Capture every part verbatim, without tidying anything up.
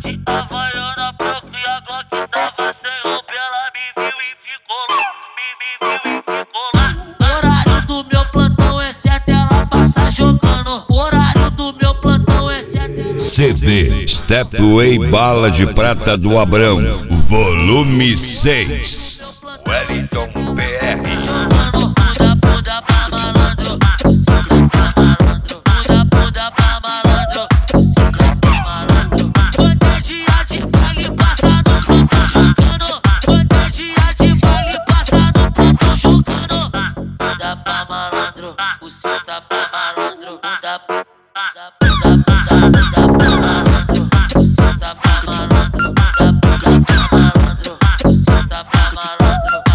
de Havaiana branca e a Glock tava sem roupa. Ela me viu e ficou lá, me, me viu e ficou lá. Horário do meu plantão é sete, ela passa jogando. Horário do meu plantão é sete. C D Stepway Bala de Prata do Abrão, volume seis. Wellington P R. Jogando bunda, bunda pra malandro, buceta pra malandro, bunda, bunda pra malandro, buceta pra malandro. Quanto dia de baile passa no plantão jogando, quanto dia de baile passa no plantão jogando. Bunda pra malandro, buceta pra malandro, bunda, bunda, bunda, bunda, bunda pra malandro, buceta pra malandro, bunda, bunda pra malandro, buceta pra malandro.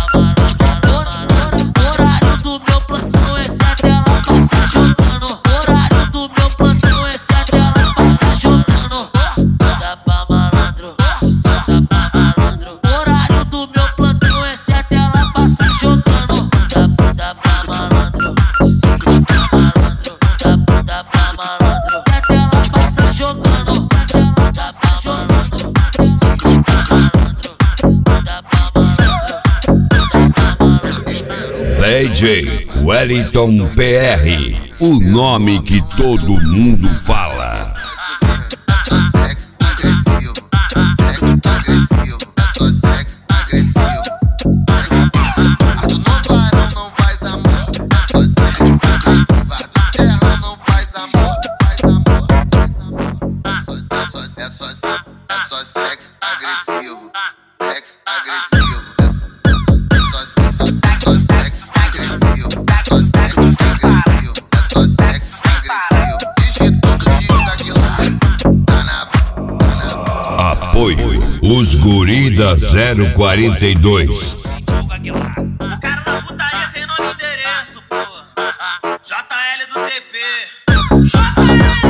Horário do meu plantão é sete, ela passa jogando. Horário do meu plantão é sete, ela passa jogando. Bunda pra malandro, buceta pra malandro. Horário do meu plantão é sete, ela passa jogando. Bunda, bunda pra malandro, buceta pra malandro. Bunda, bunda pra malandro, sete, ela passa jogando. Sete, ela passa jogando. Buceta pra malandro, bunda pra malandro, bunda pra malandro. D J Wellington P R, o nome que todo mundo fala. É só sexo agressivo, sexo agressivo, é só sexo agressivo. A do Novarão não faz amor, é só sexo agressivo. A do Serrão não faz amor, faz amor, faz amor. É só, é só, é só, é só sexo agressivo, sexo agressivo. É só, é só, é só sexo agressivo, é só sexo agressivo, é só sexo agressivo. Instituto de Aguilar, tá na, tá na. Apoio Os Guri da zero quarenta e dois. O cara da putaria tem nome e endereço, pô. J L do T P. J L